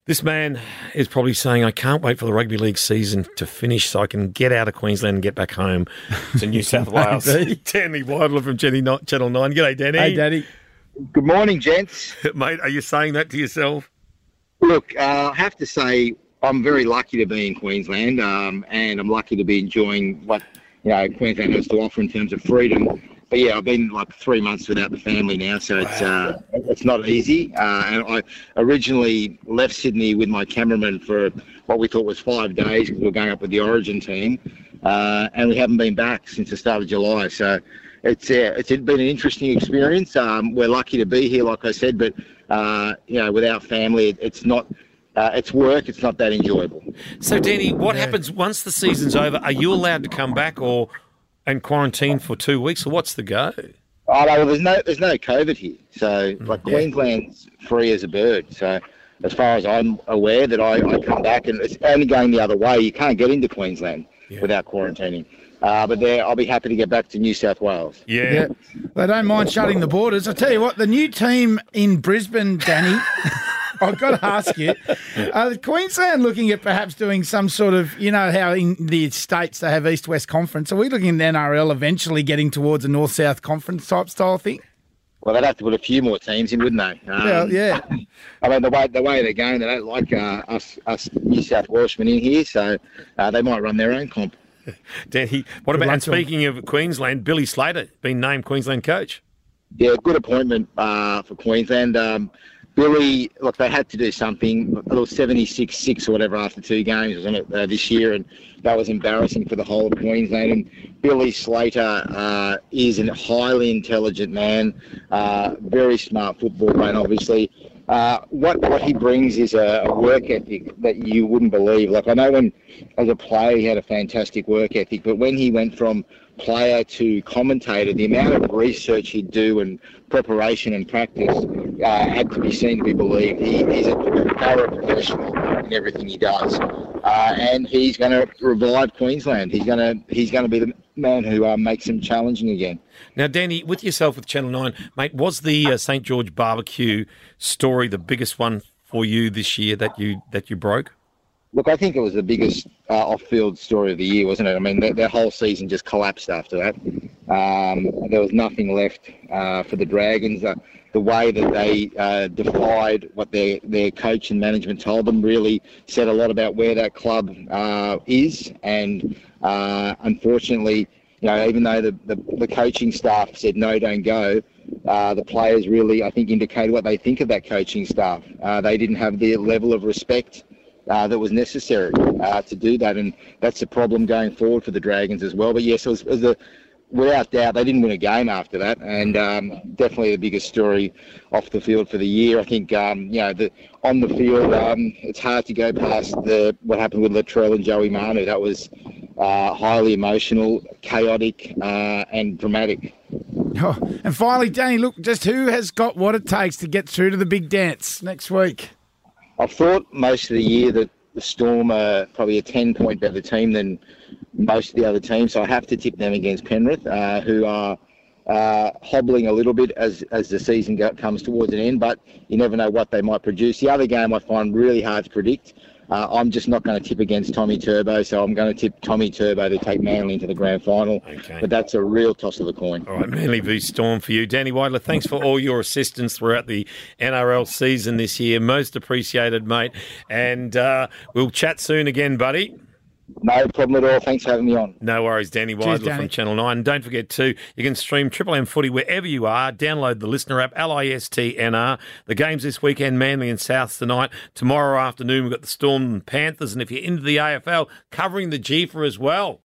This man is probably saying, I can't wait for the rugby league season to finish so I can get out of Queensland and get back home to New South Wales. Danny Weidler from Channel 9. G'day, Danny. Hey, Daddy. Good morning, gents. Mate, are you saying that to yourself? Look, I have to say I'm very lucky to be in Queensland, and I'm lucky to be enjoying what Queensland has to offer in terms of freedom. But yeah, I've been like 3 months without the family now, so it's not easy. And I originally left Sydney with my cameraman for what we thought was 5 days because we were going up with the Origin team, and we haven't been back since the start of July. So it's been an interesting experience. We're lucky to be here, like I said, but without family, it's not. It's work. It's not that enjoyable. So, Danny, what happens once the season's over? Are you allowed to come back and quarantine for 2 weeks, or what's the go? Oh no, there's no COVID here, so Queensland's free as a bird. So, as far as I'm aware, that I come back, and it's only going the other way. You can't get into Queensland without quarantining. But I'll be happy to get back to New South Wales. Yeah. They don't mind shutting the borders. I tell you what, the new team in Brisbane, Danny. I've got to ask you, are Queensland looking at perhaps doing some sort of, how in the States they have East-West Conference, are we looking at NRL eventually getting towards a North-South Conference type style thing? Well, they'd have to put a few more teams in, wouldn't they? Yeah. I mean, the way they're going, they don't like us New South Welshmen in here, so they might run their own comp. Danny, what about, and speaking of Queensland, Billy Slater been named Queensland coach? Yeah, good appointment for Queensland. Billy, look, they had to do something. It was 76-6 or whatever after 2 games, wasn't it, this year? And that was embarrassing for the whole of Queensland. And Billy Slater is a highly intelligent man, very smart football man, obviously. What he brings is a work ethic that you wouldn't believe. Like, I know when, as a player, he had a fantastic work ethic, but when he went from player to commentator, the amount of research he'd do and preparation and practice had to be seen to be believed. He's a thorough professional in everything he does, and he's going to revive Queensland. He's going to be the man who makes them challenging again. Now, Danny, with yourself with Channel 9, mate, was the St. George barbecue story the biggest one for you this year that you broke? Look, I think it was the biggest off-field story of the year, wasn't it? I mean, their whole season just collapsed after that. There was nothing left for the Dragons. The way that they defied what their coach and management told them really said a lot about where that club is. And unfortunately, even though the coaching staff said, no, don't go, the players really, I think, indicated what they think of that coaching staff. They didn't have the level of respect that was necessary to do that, and that's a problem going forward for the Dragons as well. But yes, it was without doubt, they didn't win a game after that, and definitely the biggest story off the field for the year. I think on the field, it's hard to go past what happened with Latrell and Joey Manu. That was highly emotional, chaotic, and dramatic. Oh, and finally, Danny, look, just who has got what it takes to get through to the big dance next week? I've thought most of the year that the Storm are probably a 10-point better team than most of the other teams, so I have to tip them against Penrith, who are hobbling a little bit as the season comes towards an end, but you never know what they might produce. The other game I find really hard to predict. I'm just not going to tip against Tommy Turbo, so I'm going to tip Tommy Turbo to take Manly into the grand final. Okay. But that's a real toss of the coin. All right, Manly v Storm for you. Danny Weidler, thanks for all your assistance throughout the NRL season this year. Most appreciated, mate. And we'll chat soon again, buddy. No problem at all. Thanks for having me on. No worries, Danny Weidler from Channel 9. And don't forget, too, you can stream Triple M Footy wherever you are. Download the Listener app, LISTNR. The games this weekend, Manly and Souths tonight. Tomorrow afternoon, we've got the Storm and Panthers. And if you're into the AFL, covering the G for as well.